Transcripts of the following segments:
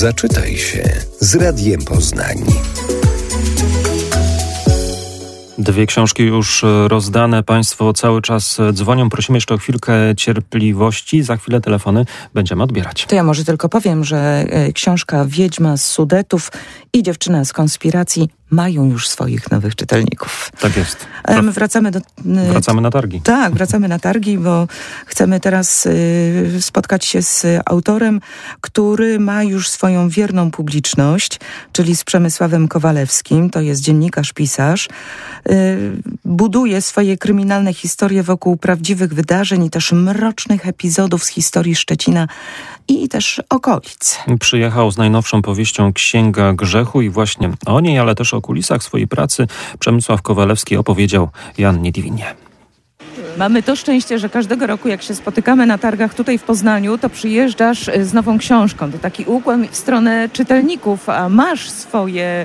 Zaczytaj się z Radiem Poznań. 2 książki już rozdane. Państwo cały czas dzwonią. Prosimy jeszcze o chwilkę cierpliwości. Za chwilę telefony będziemy odbierać. To ja może tylko powiem, że książka Wiedźma z Sudetów i Dziewczyna z konspiracji mają już swoich nowych czytelników. Tak jest. My wracamy na targi. Tak, wracamy na targi, bo chcemy teraz spotkać się z autorem, który ma już swoją wierną publiczność, czyli z Przemysławem Kowalewskim. To jest dziennikarz, pisarz. Buduje swoje kryminalne historie wokół prawdziwych wydarzeń i też mrocznych epizodów z historii Szczecina i też okolic. Przyjechał z najnowszą powieścią Księga Grzechu i właśnie o niej, ale też o kulisach swojej pracy Przemysław Kowalewski opowiedział Joannie Diwinie. Mamy to szczęście, że każdego roku, jak się spotykamy na targach tutaj w Poznaniu, to przyjeżdżasz z nową książką. To taki ukłon w stronę czytelników, a masz swoje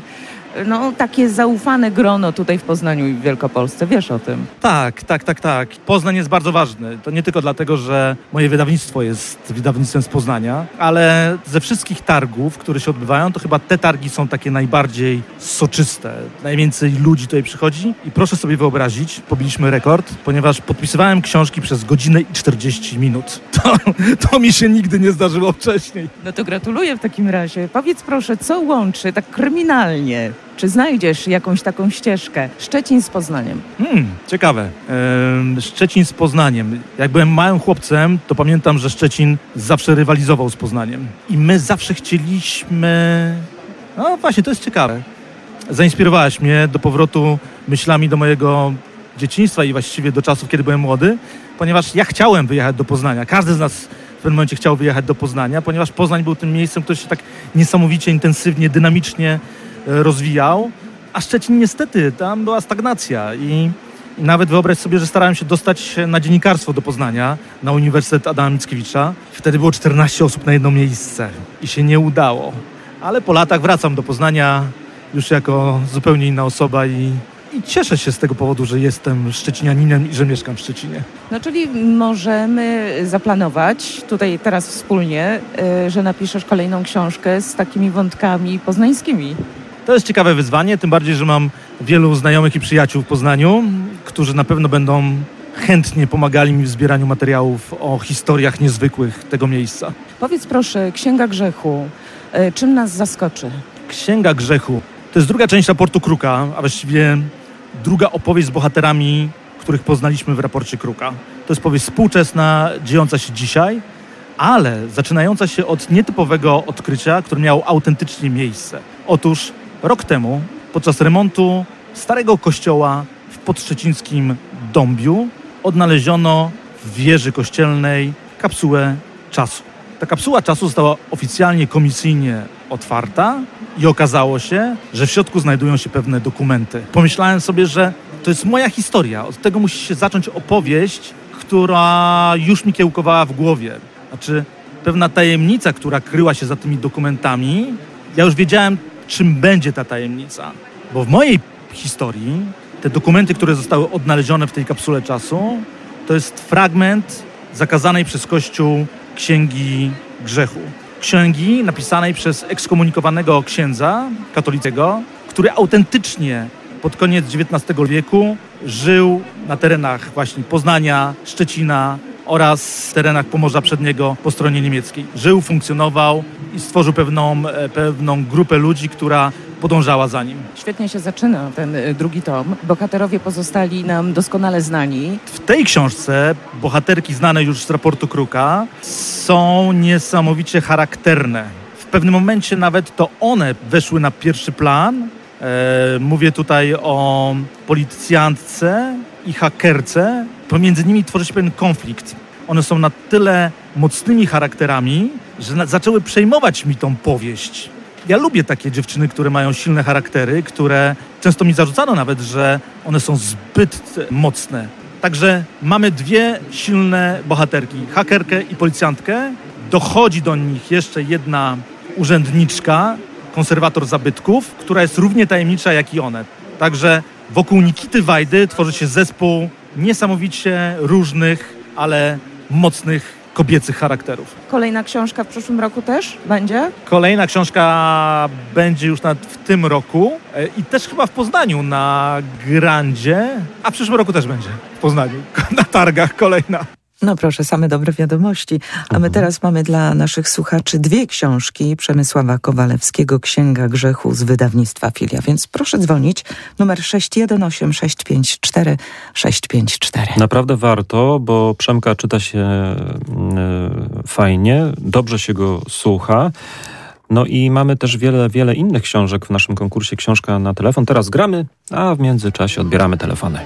takie zaufane grono tutaj w Poznaniu i w Wielkopolsce. Wiesz o tym? Tak. Poznań jest bardzo ważny. To nie tylko dlatego, że moje wydawnictwo jest wydawnictwem z Poznania, ale ze wszystkich targów, które się odbywają, to chyba te targi są takie najbardziej soczyste. Najwięcej ludzi tutaj przychodzi i proszę sobie wyobrazić, pobiliśmy rekord, ponieważ podpisywałem książki przez godzinę i 40 minut. To mi się nigdy nie zdarzyło wcześniej. No to gratuluję w takim razie. Powiedz proszę, co łączy tak kryminalnie? Czy znajdziesz jakąś taką ścieżkę? Szczecin z Poznaniem. Ciekawe. Szczecin z Poznaniem. Jak byłem małym chłopcem, to pamiętam, że Szczecin zawsze rywalizował z Poznaniem. I my zawsze chcieliśmy... No właśnie, to jest ciekawe. Zainspirowałaś mnie do powrotu myślami do mojego dzieciństwa i właściwie do czasów, kiedy byłem młody, ponieważ ja chciałem wyjechać do Poznania. Każdy z nas w pewnym momencie chciał wyjechać do Poznania, ponieważ Poznań był tym miejscem, które się tak niesamowicie, intensywnie, dynamicznie rozwijał, a Szczecin niestety, tam była stagnacja i nawet wyobraź sobie, że starałem się dostać na dziennikarstwo do Poznania, na Uniwersytet Adama Mickiewicza. Wtedy było 14 osób na jedno miejsce i się nie udało. Ale po latach wracam do Poznania już jako zupełnie inna osoba i cieszę się z tego powodu, że jestem szczecinianinem i że mieszkam w Szczecinie. No czyli możemy zaplanować tutaj teraz wspólnie, że napiszesz kolejną książkę z takimi wątkami poznańskimi. To jest ciekawe wyzwanie, tym bardziej, że mam wielu znajomych i przyjaciół w Poznaniu, którzy na pewno będą chętnie pomagali mi w zbieraniu materiałów o historiach niezwykłych tego miejsca. Powiedz proszę, Księga Grzechu, czym nas zaskoczy? Księga Grzechu to jest druga część raportu Kruka, a właściwie druga opowieść z bohaterami, których poznaliśmy w raporcie Kruka. To jest powieść współczesna, dziejąca się dzisiaj, ale zaczynająca się od nietypowego odkrycia, które miało autentycznie miejsce. Otóż rok temu, podczas remontu starego kościoła w podszczecińskim Dąbiu, odnaleziono w wieży kościelnej kapsułę czasu. Ta kapsuła czasu została oficjalnie, komisyjnie otwarta i okazało się, że w środku znajdują się pewne dokumenty. Pomyślałem sobie, że to jest moja historia. Od tego musi się zacząć opowieść, która już mi kiełkowała w głowie. Znaczy, pewna tajemnica, która kryła się za tymi dokumentami. Ja już wiedziałem, czym będzie ta tajemnica. Bo w mojej historii te dokumenty, które zostały odnalezione w tej kapsule czasu, to jest fragment zakazanej przez Kościół Księgi Grzechu. Księgi napisanej przez ekskomunikowanego księdza katolickiego, który autentycznie pod koniec XIX wieku żył na terenach właśnie Poznania, Szczecina oraz terenach Pomorza Przedniego po stronie niemieckiej. Żył, funkcjonował i stworzył pewną grupę ludzi, która podążała za nim. Świetnie się zaczyna ten drugi tom. Bohaterowie pozostali nam doskonale znani. W tej książce bohaterki znane już z raportu Kruka są niesamowicie charakterne. W pewnym momencie nawet to one weszły na pierwszy plan. Mówię tutaj o policjantce i hakerce. Pomiędzy nimi tworzy się pewien konflikt. One są na tyle mocnymi charakterami, że zaczęły przejmować mi tą powieść. Ja lubię takie dziewczyny, które mają silne charaktery, które często mi zarzucano nawet, że one są zbyt mocne. Także mamy dwie silne bohaterki, hakerkę i policjantkę. Dochodzi do nich jeszcze jedna urzędniczka, konserwator zabytków, która jest równie tajemnicza jak i one. Także wokół Nikity Wajdy tworzy się zespół niesamowicie różnych, ale mocnych kobiecych charakterów. Kolejna książka w przyszłym roku też będzie? Kolejna książka będzie już w tym roku i też chyba w Poznaniu na Grandzie, a w przyszłym roku też będzie w Poznaniu, na targach kolejna. No proszę, same dobre wiadomości. A my teraz mamy dla naszych słuchaczy 2 książki Przemysława Kowalewskiego, Księga Grzechu z wydawnictwa Filia. Więc proszę dzwonić, numer 618 654 654. Naprawdę warto, bo Przemka czyta się fajnie, dobrze się go słucha. No i mamy też wiele innych książek w naszym konkursie Książka na telefon. Teraz gramy, a w międzyczasie odbieramy telefony.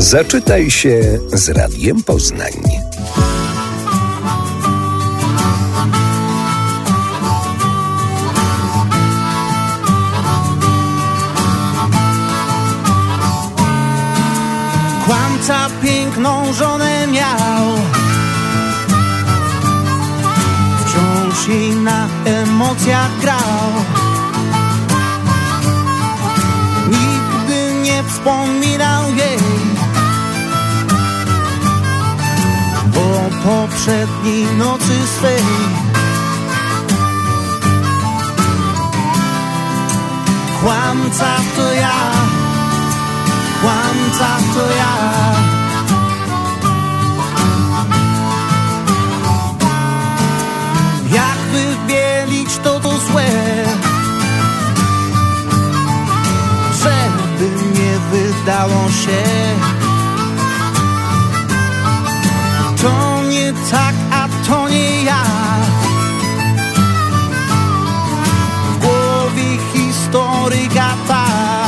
Zaczytaj się z Radiem Poznań. Kłamca piękną żonę miał, wciąż jej na emocjach grał. Nigdy nie wspominał jej o poprzedniej nocy swej. Kłamca to ja, kłamca to ja. Jak wybielić to złe, żeby nie wydało się, to nie tak, a to nie ja. W głowie historyka ta.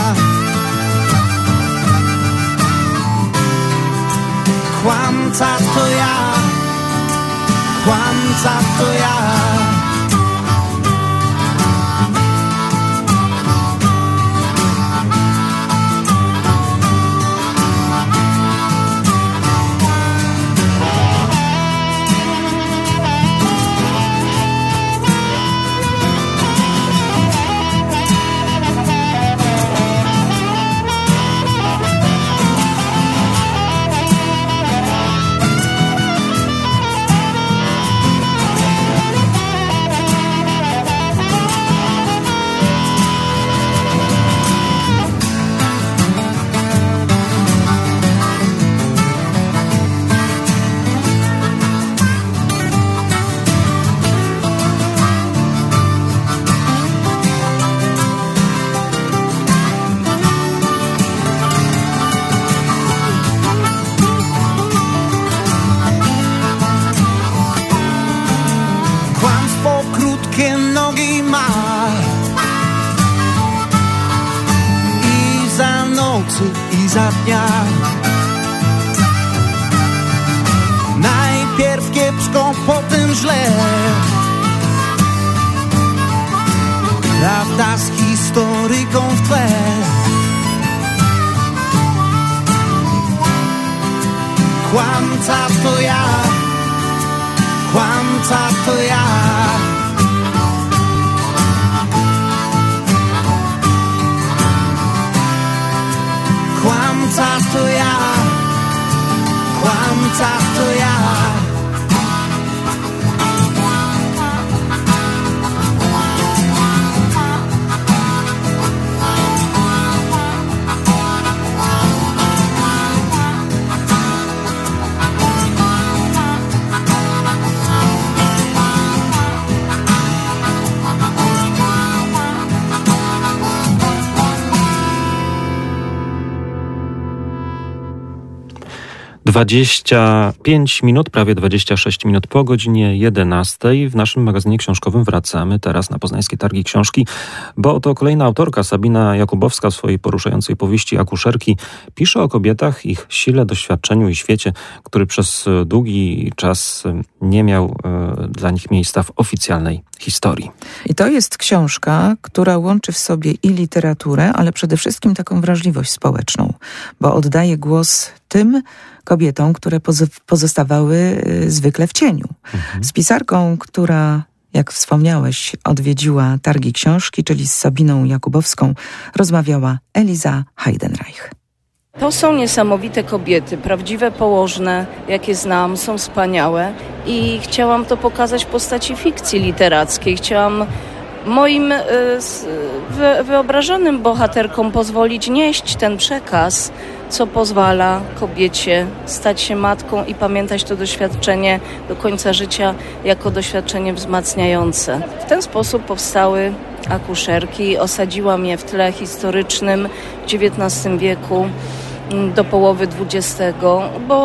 Kłamca to ja, kłamca to ja. I za dnia. Najpierw kiepsko, potem źle. Prawda z historyką w tle. Kłamca to ja, kłamca to ja. Kłamca to ja, kłamca to ja. Dwadzieścia 25 minut, prawie 26 minut po godzinie 11. W naszym magazynie książkowym wracamy teraz na Poznańskie Targi Książki, bo oto kolejna autorka, Sabina Jakubowska, w swojej poruszającej powieści Akuszerki pisze o kobietach, ich sile, doświadczeniu i świecie, który przez długi czas nie miał dla nich miejsca w oficjalnej historii. I to jest książka, która łączy w sobie i literaturę, ale przede wszystkim taką wrażliwość społeczną, bo oddaje głos tym kobietom, które pozostawały zwykle w cieniu. Z pisarką, która, jak wspomniałeś, odwiedziła Targi Książki, czyli z Sabiną Jakubowską, rozmawiała Eliza Heidenreich. To są niesamowite kobiety, prawdziwe położne, jakie znam, są wspaniałe i chciałam to pokazać w postaci fikcji literackiej. Chciałam moim wyobrażonym bohaterkom pozwolić nieść ten przekaz, co pozwala kobiecie stać się matką i pamiętać to doświadczenie do końca życia jako doświadczenie wzmacniające. W ten sposób powstały Akuszerki. Osadziłam je w tle historycznym w XIX wieku do połowy XX, bo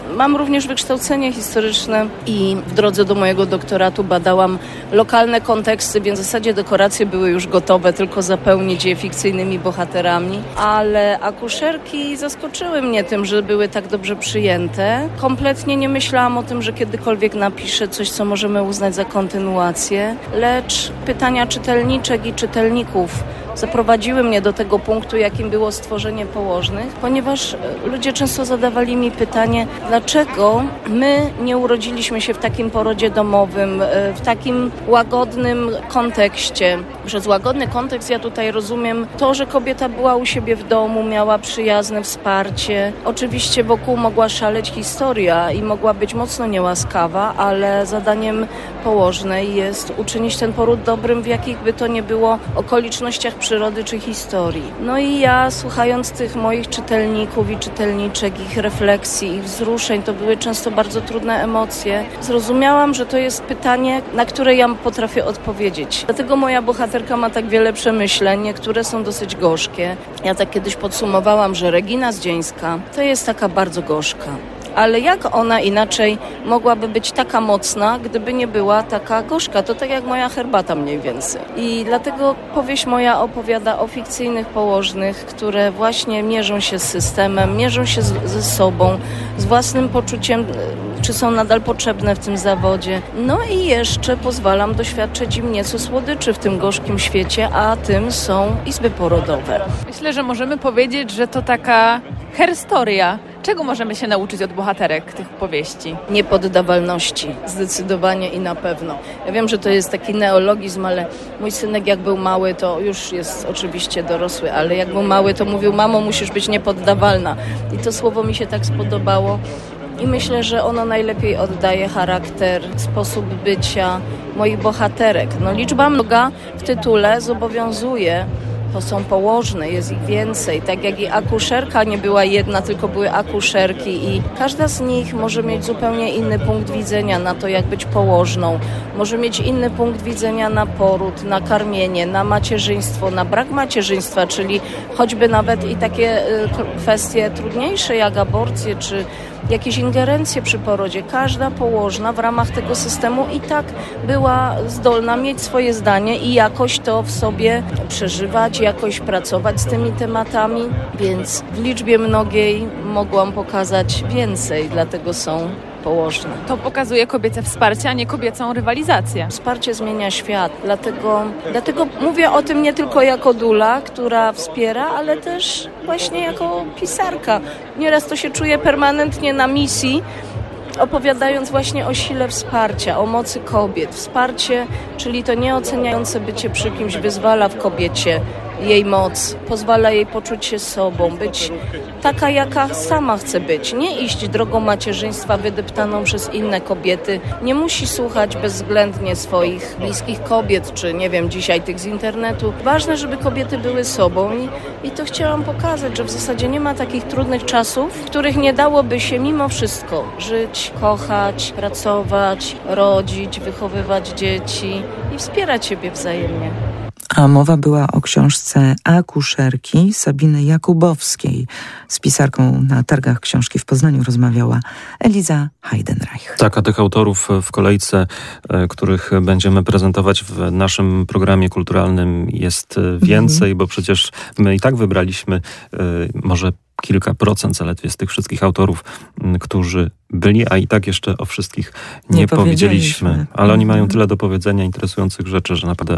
Mam również wykształcenie historyczne i w drodze do mojego doktoratu badałam lokalne konteksty, więc w zasadzie dekoracje były już gotowe, tylko zapełnić je fikcyjnymi bohaterami, ale akuszerki zaskoczyły mnie tym, że były tak dobrze przyjęte. Kompletnie nie myślałam o tym, że kiedykolwiek napiszę coś, co możemy uznać za kontynuację, lecz pytania czytelniczek i czytelników zaprowadziły mnie do tego punktu, jakim było stworzenie położnych, ponieważ ludzie często zadawali mi pytanie, dlaczego my nie urodziliśmy się w takim porodzie domowym, w takim łagodnym kontekście. Przez łagodny kontekst ja tutaj rozumiem to, że kobieta była u siebie w domu, miała przyjazne wsparcie. Oczywiście wokół mogła szaleć historia i mogła być mocno niełaskawa, ale zadaniem położnej jest uczynić ten poród dobrym, w jakich by to nie było okolicznościach przyrody czy historii. No i ja, słuchając tych moich czytelników i czytelniczek, ich refleksji, ich wzruszeń, to były często bardzo trudne emocje, zrozumiałam, że to jest pytanie, na które ja potrafię odpowiedzieć. Dlatego moja bohaterka ma tak wiele przemyśleń, niektóre są dosyć gorzkie. Ja tak kiedyś podsumowałam, że Regina Zdzieńska to jest taka bardzo gorzka. Ale jak ona inaczej mogłaby być taka mocna, gdyby nie była taka gorzka? To tak jak moja herbata mniej więcej. I dlatego powieść moja opowiada o fikcyjnych położnych, które właśnie mierzą się z systemem, mierzą się ze sobą, z własnym poczuciem, czy są nadal potrzebne w tym zawodzie. No i jeszcze pozwalam doświadczyć im nieco słodyczy w tym gorzkim świecie, a tym są izby porodowe. Myślę, że możemy powiedzieć, że to taka herstoria. Czego możemy się nauczyć od bohaterek tych powieści? Niepoddawalności, zdecydowanie i na pewno. Ja wiem, że to jest taki neologizm, ale mój synek jak był mały, to już jest oczywiście dorosły, ale jak był mały, to mówił: mamo, musisz być niepoddawalna. I to słowo mi się tak spodobało. I myślę, że ono najlepiej oddaje charakter, sposób bycia moich bohaterek. No, liczba mnoga w tytule zobowiązuje. To są położne, jest ich więcej. Tak jak i akuszerka nie była jedna, tylko były akuszerki i każda z nich może mieć zupełnie inny punkt widzenia na to, jak być położną. Może mieć inny punkt widzenia na poród, na karmienie, na macierzyństwo, na brak macierzyństwa, czyli choćby nawet i takie kwestie trudniejsze jak aborcje czy jakieś ingerencje przy porodzie. Każda położna w ramach tego systemu i tak była zdolna mieć swoje zdanie i jakoś to w sobie przeżywać, jakoś pracować z tymi tematami, więc w liczbie mnogiej mogłam pokazać więcej, dlatego są położne. To pokazuje kobiece wsparcie, a nie kobiecą rywalizację. Wsparcie zmienia świat, dlatego mówię o tym nie tylko jako dula, która wspiera, ale też właśnie jako pisarka. Nieraz to się czuję permanentnie na misji, opowiadając właśnie o sile wsparcia, o mocy kobiet. Wsparcie, czyli to nieoceniające bycie przy kimś, wyzwala w kobiecie jej moc, pozwala jej poczuć się sobą, być taka, jaka sama chce być. Nie iść drogą macierzyństwa wydeptaną przez inne kobiety. Nie musi słuchać bezwzględnie swoich bliskich kobiet, czy nie wiem, dzisiaj tych z internetu. Ważne, żeby kobiety były sobą i to chciałam pokazać, że w zasadzie nie ma takich trudnych czasów, w których nie dałoby się mimo wszystko żyć, kochać, pracować, rodzić, wychowywać dzieci i wspierać siebie wzajemnie. A mowa była o książce Akuszerki Sabiny Jakubowskiej. Z pisarką na targach książki w Poznaniu rozmawiała Eliza Heidenreich. Tak, a tych autorów w kolejce, których będziemy prezentować w naszym programie kulturalnym jest więcej, bo przecież my i tak wybraliśmy może kilka procent zaledwie z tych wszystkich autorów, którzy byli, a i tak jeszcze o wszystkich nie powiedzieliśmy. Ale oni mają tyle do powiedzenia, interesujących rzeczy, że naprawdę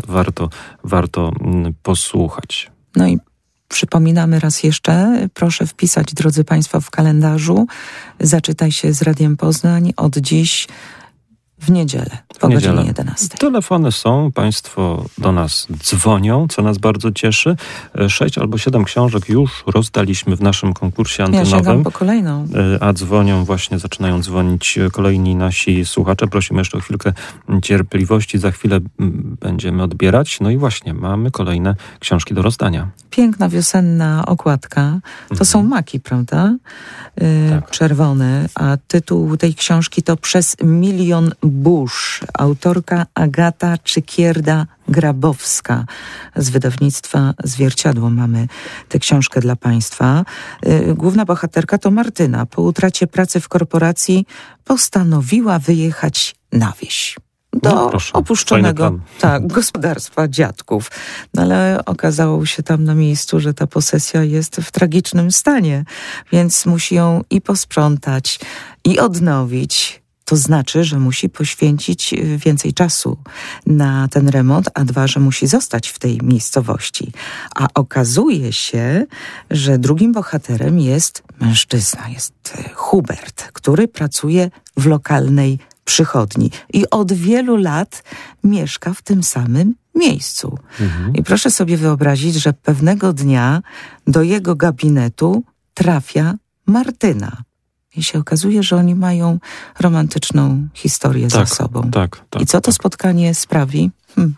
warto posłuchać. No i przypominamy raz jeszcze, proszę wpisać, drodzy Państwo, w kalendarzu. Zaczytaj się z Radiem Poznań od dziś w niedzielę, po godzinie 11. Telefony są, Państwo do nas dzwonią, co nas bardzo cieszy. 6 albo 7 książek już rozdaliśmy w naszym konkursie antenowym. Ja sięgam po kolejną. A zaczynają dzwonić kolejni nasi słuchacze. Prosimy jeszcze o chwilkę cierpliwości, za chwilę będziemy odbierać. No i właśnie, mamy kolejne książki do rozdania. Piękna wiosenna okładka. To są maki, prawda? Tak. Czerwone, a tytuł tej książki to Przez milion burz. Autorka Agata Czykierda-Grabowska z wydawnictwa Zwierciadło. Mamy tę książkę dla Państwa. Główna bohaterka to Martyna. Po utracie pracy w korporacji postanowiła wyjechać na wieś. Do opuszczonego gospodarstwa dziadków. No ale okazało się tam na miejscu, że ta posesja jest w tragicznym stanie, więc musi ją i posprzątać, i odnowić. To znaczy, że musi poświęcić więcej czasu na ten remont, a 2, że musi zostać w tej miejscowości. A okazuje się, że drugim bohaterem jest mężczyzna, jest Hubert, który pracuje w lokalnej przychodni i od wielu lat mieszka w tym samym miejscu. I proszę sobie wyobrazić, że pewnego dnia do jego gabinetu trafia Martyna. I się okazuje, że oni mają romantyczną historię za sobą. I co to spotkanie sprawi?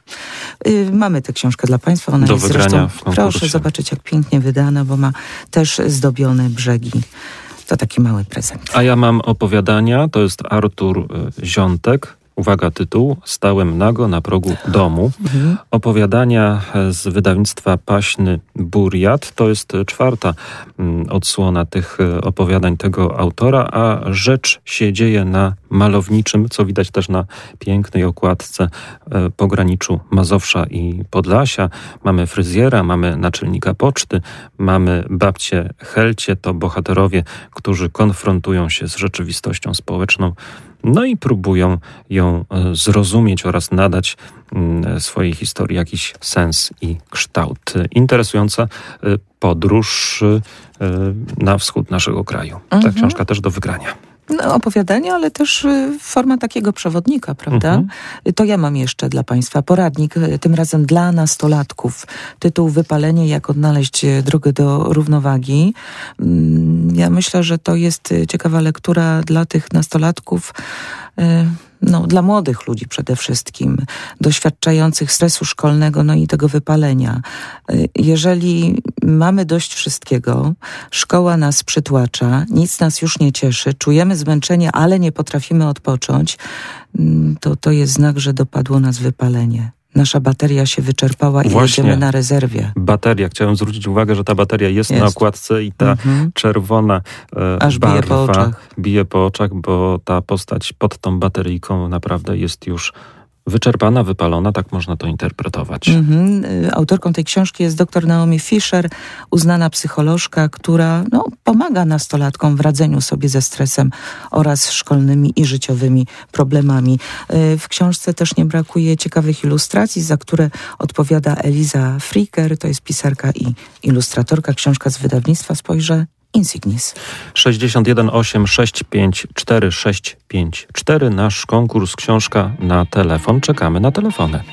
Mamy tę książkę dla Państwa. Ona do jest wygrania zresztą, proszę zobaczyć, jak pięknie wydana, bo ma też zdobione brzegi. To taki mały prezent. A ja mam opowiadania. To jest Artur Ziątek. Uwaga, tytuł. Stałem nago na progu domu. Opowiadania z wydawnictwa Paśny Buriat. To jest 4. odsłona tych opowiadań tego autora, a rzecz się dzieje na malowniczym, co widać też na pięknej okładce, pograniczu Mazowsza i Podlasia. Mamy fryzjera, mamy naczelnika poczty, mamy babcię Helcie. To bohaterowie, którzy konfrontują się z rzeczywistością społeczną, no i próbują ją zrozumieć oraz nadać swojej historii jakiś sens i kształt. Interesująca podróż na wschód naszego kraju. Ta książka też do wygrania. No, opowiadanie, ale też forma takiego przewodnika, prawda? To ja mam jeszcze dla Państwa poradnik, tym razem dla nastolatków. Tytuł Wypalenie, jak odnaleźć drogę do równowagi. Ja myślę, że to jest ciekawa lektura dla tych nastolatków, dla młodych ludzi przede wszystkim, doświadczających stresu szkolnego, no i tego wypalenia. Jeżeli mamy dość wszystkiego, szkoła nas przytłacza, nic nas już nie cieszy, czujemy zmęczenie, ale nie potrafimy odpocząć, to jest znak, że dopadło nas wypalenie. Nasza bateria się wyczerpała i jedziemy na rezerwie. Bateria. Chciałem zwrócić uwagę, że ta bateria jest na okładce i ta czerwona aż barwa bije po oczach, bo ta postać pod tą bateryjką naprawdę jest już wyczerpana, wypalona, tak można to interpretować. Autorką tej książki jest dr Naomi Fisher, uznana psycholożka, która pomaga nastolatkom w radzeniu sobie ze stresem oraz szkolnymi i życiowymi problemami. W książce też nie brakuje ciekawych ilustracji, za które odpowiada Eliza Fricker, to jest pisarka i ilustratorka. Książka z wydawnictwa Spojrze Insignis. 61 8 654 654. Nasz konkurs Książka na telefon. Czekamy na telefony.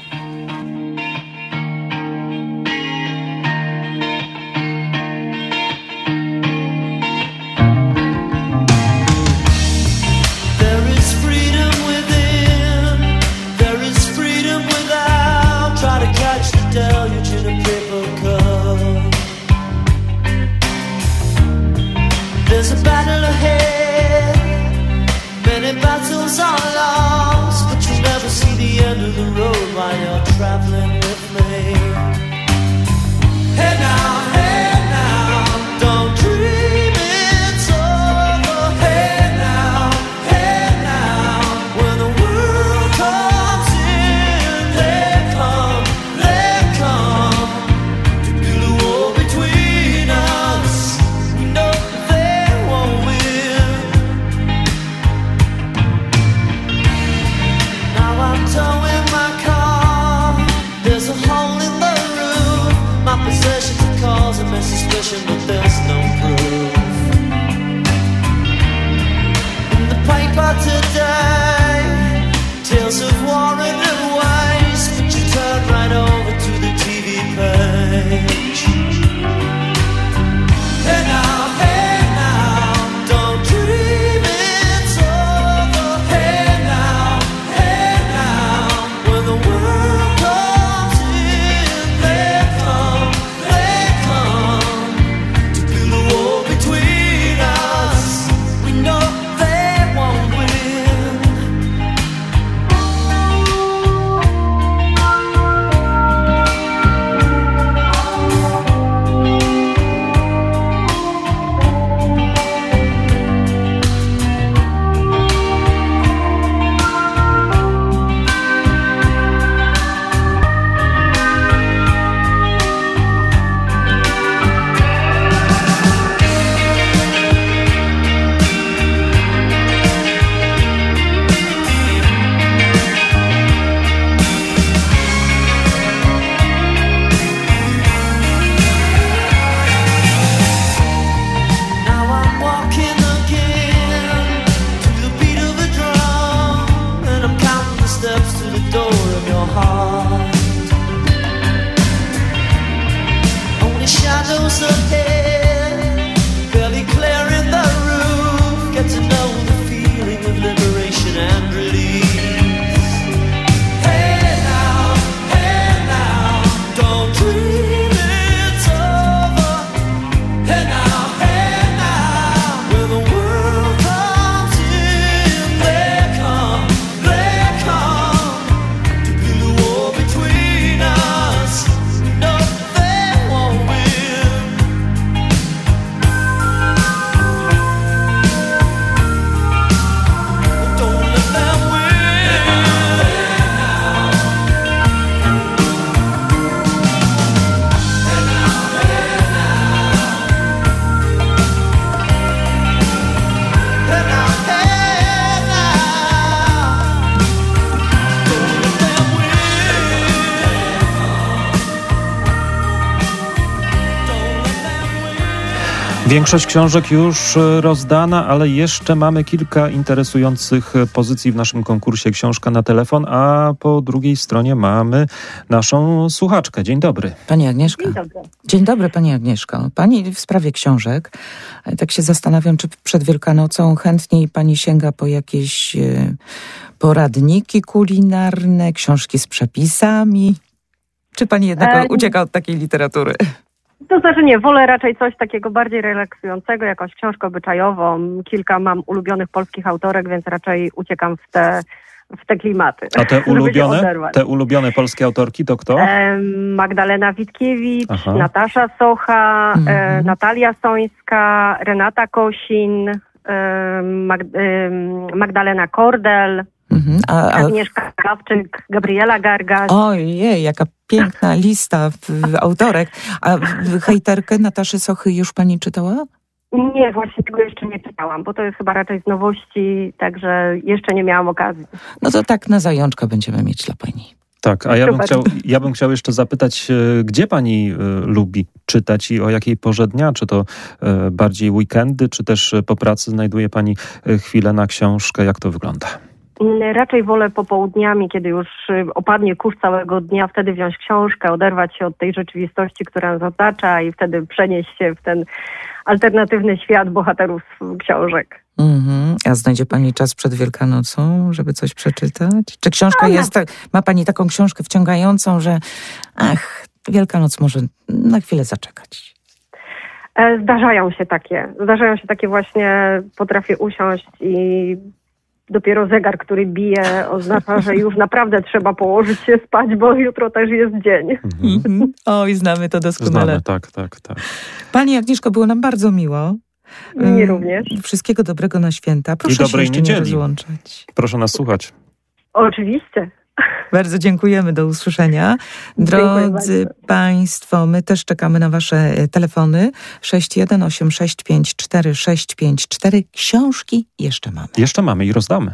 There's a battle ahead, many battles are lost, but you'll never see the end of the road while you're traveling with me. Hey now, don't dream it's over. Hey now, when the world comes in, they come to build a wall between us. We know towing my car, there's a hole in the roof. My possessions are causing me suspicion, but there's no proof. In the paper today, tales of war and waste, but you turn right over to the TV page. Hey now, don't dream it's over. Hey now, when the world comes in, they come to build a wall between us. We know they won't win. Większość książek już rozdana, ale jeszcze mamy kilka interesujących pozycji w naszym konkursie Książka na telefon, a po drugiej stronie mamy naszą słuchaczkę. Dzień dobry. Pani Agnieszka. Dzień dobry. Dzień dobry, Pani Agnieszko. Pani w sprawie książek. Tak się zastanawiam, czy przed Wielkanocą chętniej Pani sięga po jakieś poradniki kulinarne, książki z przepisami, czy Pani jednak ucieka od takiej literatury? To znaczy nie, wolę raczej coś takiego bardziej relaksującego, jakąś książkę obyczajową. Kilka mam ulubionych polskich autorek, więc raczej uciekam w te klimaty. A te ulubione polskie autorki to kto? Magdalena Witkiewicz, Natasza Socha, Natalia Sońska, Renata Kosin, Magdalena Kordel, Agnieszka Krawczyk, Gabriela Gargaś. Ojej, jaka piękna lista autorek. A hejterkę Nataszy Sochy już Pani czytała? Nie, właśnie tego jeszcze nie czytałam, bo to jest chyba raczej z nowości, także jeszcze nie miałam okazji. No to tak na zajączka będziemy mieć dla Pani. Tak, a ja bym chciał jeszcze zapytać, gdzie Pani lubi czytać i o jakiej porze dnia? Czy to bardziej weekendy, czy też po pracy znajduje Pani chwilę na książkę? Jak to wygląda? Raczej wolę popołudniami, kiedy już opadnie kurz całego dnia, wtedy wziąć książkę, oderwać się od tej rzeczywistości, która nas otacza i wtedy przenieść się w ten alternatywny świat bohaterów książek. A znajdzie Pani czas przed Wielkanocą, żeby coś przeczytać? Czy książka ma Pani taką książkę wciągającą, że Wielkanoc może na chwilę zaczekać? Zdarzają się takie właśnie, potrafię usiąść i dopiero zegar, który bije, oznacza, że już naprawdę trzeba położyć się spać, bo jutro też jest dzień. Oj, znamy to doskonale. Tak. Pani Agnieszko, było nam bardzo miło. Mnie również. Wszystkiego dobrego na święta. Proszę się jeszcze nie rozłączać. Proszę nas słuchać. Oczywiście. Bardzo dziękujemy, do usłyszenia. Drodzy Państwo, my też czekamy na Wasze telefony. 618654654. Książki jeszcze mamy. Jeszcze mamy i rozdamy.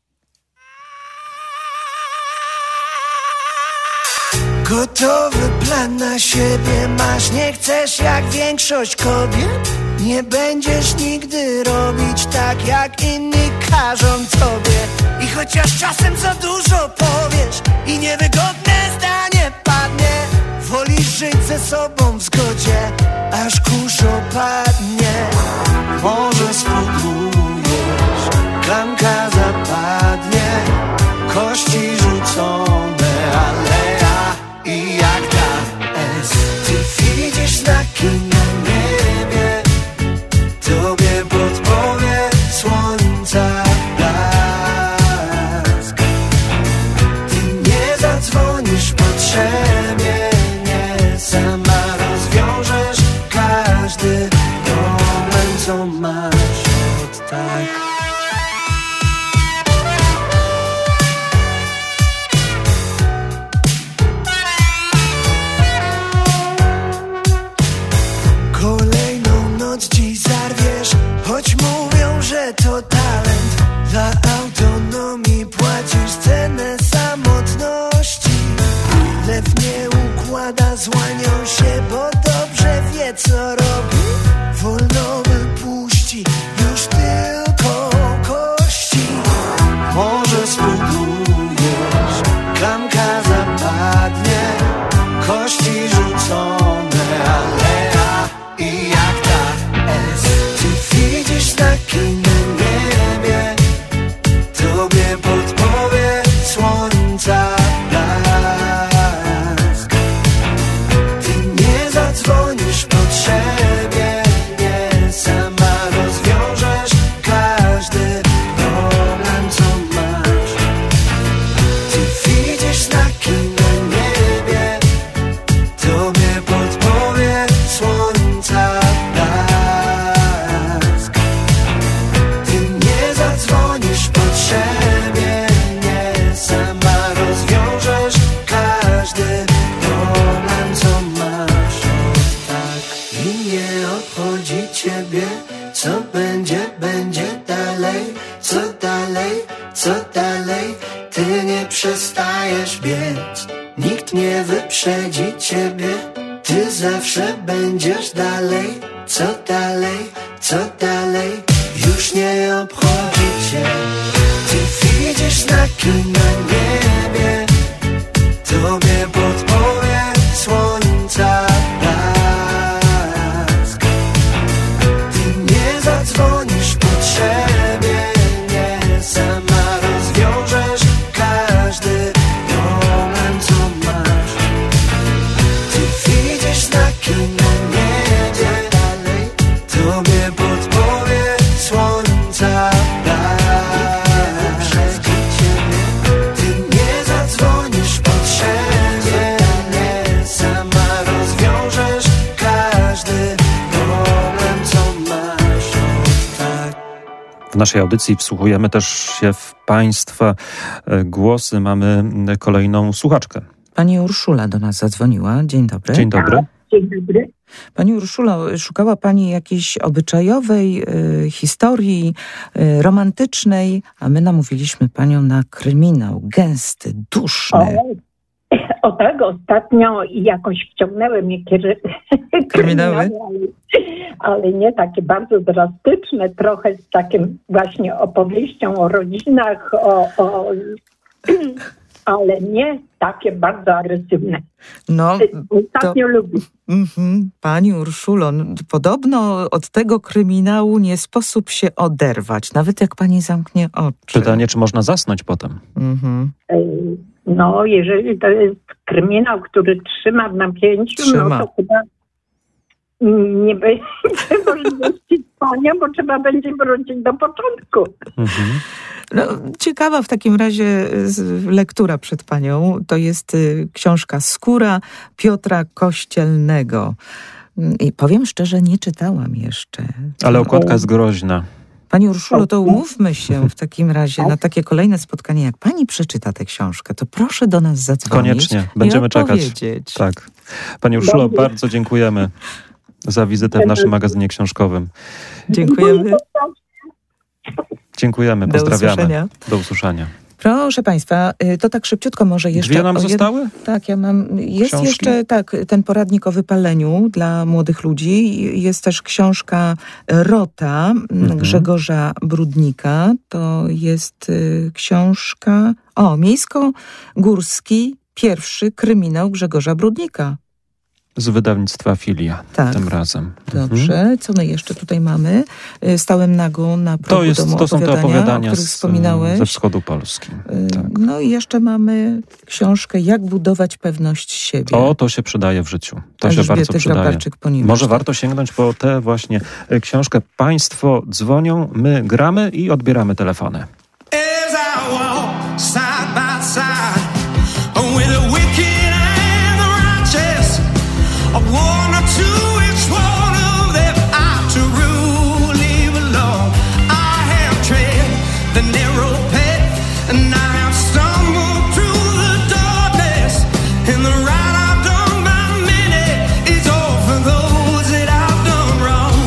Gotowy plan na siebie masz, nie chcesz jak większość kobiet? Nie będziesz nigdy robić tak, jak inni każą tobie. I chociaż czasem za dużo powiesz i niewygodne zdanie padnie, wolisz żyć ze sobą w zgodzie, aż kurz opadnie. Może spróbujesz, klamka zapadnie, kości rzucone, ale i jak ta S, ty widzisz znaki na niebie, tobie podpowie słońca blask. Ty nie zadzwonisz potrzebie, nie, sama rozwiążesz każdy problem, co masz od tak. To talent, dla autonomii płacisz cenę samotności. Lew nie układa, złanią się, bo dobrze wie co robi. Wolno wypuści już tylko kości. Może spróbujesz, klamka zapadnie, kości rzucone, ale i jak ta S, ty widzisz znaki na niebie, tobie podpowie słońca blask. Ty nie zadzwonisz potrzebie, nie, sama rozwiążesz każdy problem, co masz. Ty widzisz znaki na niebie, tobie podpowie słońca blask. Ty nie zadzwonisz potrzebie, nie, sama rozwiążesz każdy problem, co masz od tak. I nie obchodzi ciebie, co będzie dalej, co dalej, ty nie przestajesz biec, nikt nie wyprzedzi ciebie, ty zawsze będziesz dalej, co dalej, już nie obchodzi cię. Ty widzisz znaki na niebie, tobie podpowie słońca blask. Ty nie zadzwonisz potrzebie, nie, sama rozwiążesz każdy problem, co masz. Ty widzisz znaki na niebie, tobie podpowie słońca blask. Ty nie zadzwonisz potrzebie, nie, sama rozwiążesz każdy problem, co masz. Tak. W naszej audycji wsłuchujemy też się w Państwa głosy. Mamy kolejną słuchaczkę. Pani Urszula do nas zadzwoniła. Dzień dobry. Dzień dobry. Dzień dobry. Pani Urszulo, szukała Pani jakiejś obyczajowej historii romantycznej, a my namówiliśmy Panią na kryminał gęsty, duszny. O tak, ostatnio jakoś wciągnęły mnie Kryminały? ale nie takie bardzo drastyczne, trochę z takim właśnie opowieścią o rodzinach, ale nie takie bardzo agresywne. No, Ostatnio lubię. Pani Urszulo, podobno od tego kryminału nie sposób się oderwać, nawet jak Pani zamknie oczy. Pytanie, czy można zasnąć potem? No, jeżeli to jest kryminał, który trzyma w napięciu, no to chyba nie będzie możliwości spania, bo trzeba będzie wrócić do początku. No, ciekawa w takim razie lektura przed Panią. To jest książka Skóra Piotra Kościelnego. I powiem szczerze, nie czytałam jeszcze. Ale okładka jest groźna. Pani Urszulo, to umówmy się w takim razie na takie kolejne spotkanie. Jak Pani przeczyta tę książkę, to proszę do nas zadzwonić. Koniecznie, będziemy czekać. Tak. Pani Urszulo, bardzo dziękujemy za wizytę w naszym magazynie książkowym. Dziękujemy. Dziękujemy, pozdrawiamy. Do usłyszenia. Proszę Państwa, to tak szybciutko może jeszcze... Dwie nam zostały? Tak, ja mam... Jest książki? Jeszcze ten poradnik o wypaleniu dla młodych ludzi. Jest też książka Rota Grzegorza Brudnika. To jest książka... Miejsko-Górski, pierwszy kryminał Grzegorza Brudnika. Z wydawnictwa Filia tym razem. Dobrze. Co my jeszcze tutaj mamy? Stałem nago na progu domu to są te opowiadania o których wspominałeś. Ze wschodu Polski. Tak. No i jeszcze mamy książkę Jak budować pewność siebie. To się przydaje w życiu. To się bardzo przydaje. Może warto sięgnąć po tę właśnie książkę. Państwo dzwonią, my gramy i odbieramy telefony. As I walk side by side with the wicked and the righteous, one or two, each one of them out to rule, leave alone. I have tread the narrow path, and I have stumbled through the darkness, and the right I've done by many is all for those that I've done wrong.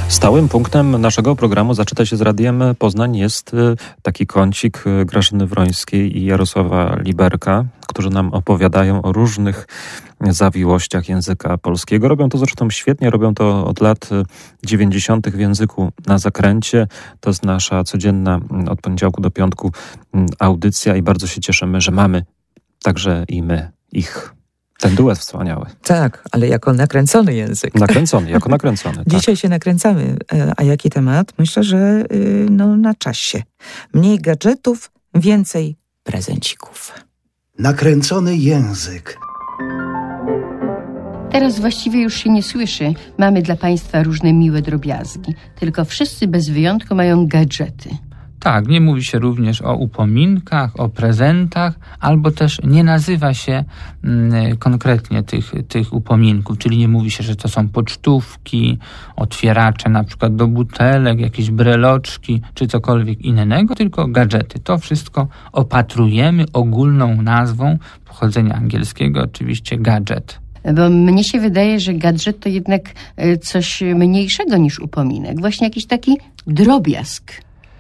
Stałym punktem naszego programu Zaczyta się z Radiem Poznań jest taki kącik Grażyny Wrońskiej i Jarosława Liberka, którzy nam opowiadają o różnych zawiłościach języka polskiego. Robią to zresztą świetnie, robią to od lat 90. w Języku na Zakręcie. To jest nasza codzienna od poniedziałku do piątku audycja i bardzo się cieszymy, że mamy także i my ich. Ten duet wspaniały. Tak, ale jako nakręcony język. Jako nakręcony. Dzisiaj się nakręcamy. A jaki temat? Myślę, że na czasie. Mniej gadżetów, więcej prezencików. Nakręcony język. Teraz właściwie już się nie słyszy. Mamy dla Państwa różne miłe drobiazgi. Tylko wszyscy bez wyjątku mają gadżety. Tak, nie mówi się również o upominkach, o prezentach, albo też nie nazywa się konkretnie tych upominków, czyli nie mówi się, że to są pocztówki, otwieracze na przykład do butelek, jakieś breloczki, czy cokolwiek innego, tylko gadżety. To wszystko opatrujemy ogólną nazwą pochodzenia angielskiego, oczywiście gadżet. Bo mnie się wydaje, że gadżet to jednak coś mniejszego niż upominek. Właśnie jakiś taki drobiazg.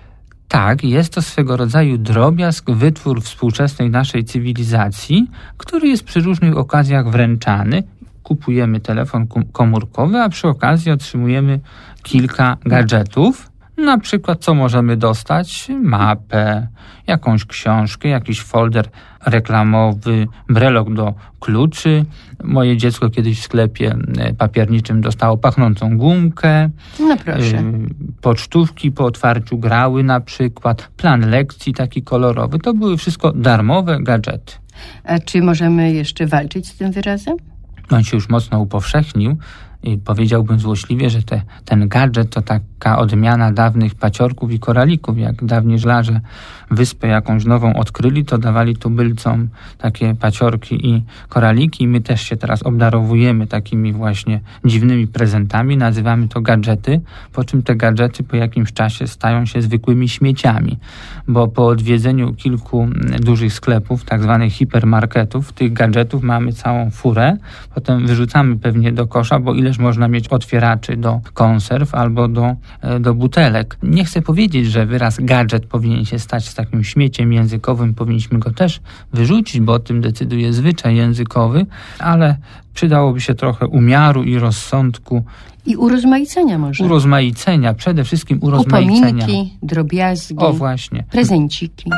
Tak, jest to swego rodzaju drobiazg, wytwór współczesnej naszej cywilizacji, który jest przy różnych okazjach wręczany. Kupujemy telefon komórkowy, a przy okazji otrzymujemy kilka gadżetów. Na przykład co możemy dostać? Mapę, jakąś książkę, jakiś folder reklamowy, brelok do kluczy. Moje dziecko kiedyś w sklepie papierniczym dostało pachnącą gumkę. No proszę. Pocztówki po otwarciu grały na przykład. Plan lekcji taki kolorowy. To były wszystko darmowe gadżety. A czy możemy jeszcze walczyć z tym wyrazem? On się już mocno upowszechnił. I powiedziałbym złośliwie, że ten gadżet to taka odmiana dawnych paciorków i koralików. Jak dawni żlarze wyspę jakąś nową odkryli, to dawali tubylcom takie paciorki i koraliki. I my też się teraz obdarowujemy takimi właśnie dziwnymi prezentami. Nazywamy to gadżety, po czym te gadżety po jakimś czasie stają się zwykłymi śmieciami. Bo po odwiedzeniu kilku dużych sklepów, tak zwanych hipermarketów, tych gadżetów mamy całą furę. Potem wyrzucamy pewnie do kosza, bo ileż można mieć otwieraczy do konserw albo do butelek. Nie chcę powiedzieć, że wyraz gadżet powinien się stać z takim śmieciem językowym. Powinniśmy go też wyrzucić, bo o tym decyduje zwyczaj językowy, ale przydałoby się trochę umiaru i rozsądku. I urozmaicenia może. Urozmaicenia, przede wszystkim urozmaicenia. Upominki, drobiazgi. O właśnie. Prezenciki.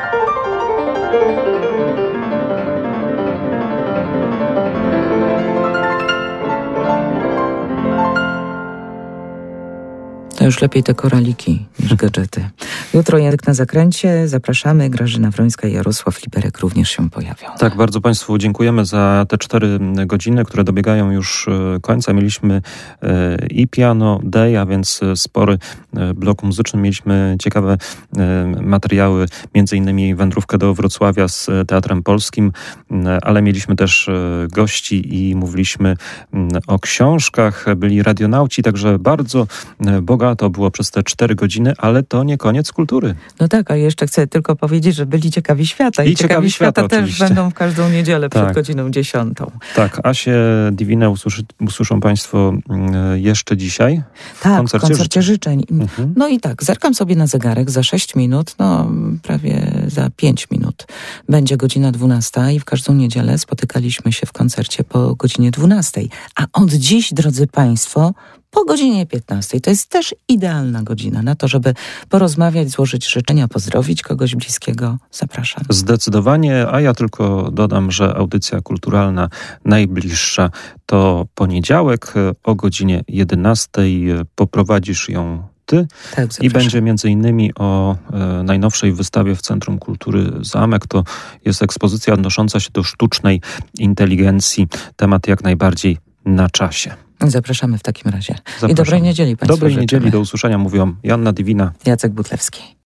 To już lepiej te koraliki niż gadżety. Jutro Język na Zakręcie. Zapraszamy. Grażyna Wrońska i Jarosław Liberek również się pojawią. Tak, bardzo Państwu dziękujemy za te 4 godziny, które dobiegają już końca. Mieliśmy i Piano Day, a więc spory blok muzyczny. Mieliśmy ciekawe materiały, między innymi wędrówkę do Wrocławia z Teatrem Polskim, ale mieliśmy też gości i mówiliśmy o książkach. Byli radionauci, także bardzo bogato było przez te 4 godziny, ale to nie koniec kultury. No tak, a jeszcze chcę tylko powiedzieć, że byli ciekawi świata. I ciekawi świata też oczywiście będą w każdą niedzielę przed godziną 10. Tak, Asię Diwinę usłyszą Państwo jeszcze dzisiaj. Tak, w koncercie życzeń. No i tak, zerkam sobie na zegarek za 6 minut, prawie za 5 minut. Będzie godzina 12 i w każdą niedzielę spotykaliśmy się w koncercie po godzinie 12. A od dziś, drodzy Państwo, po godzinie 15. To jest też idealna godzina na to, żeby porozmawiać, złożyć życzenia, pozdrowić kogoś bliskiego. Zapraszam. Zdecydowanie, a ja tylko dodam, że audycja kulturalna najbliższa to poniedziałek o godzinie 11. Poprowadzisz ją Ty. Tak, i będzie między innymi o najnowszej wystawie w Centrum Kultury Zamek. To jest ekspozycja odnosząca się do sztucznej inteligencji. Temat jak najbardziej na czasie. Zapraszamy w takim razie. Zapraszam. I dobrej niedzieli Państwu Dobrej życzymy. niedzieli, do usłyszenia, mówią Joanna Diwina, Jacek Butlewski.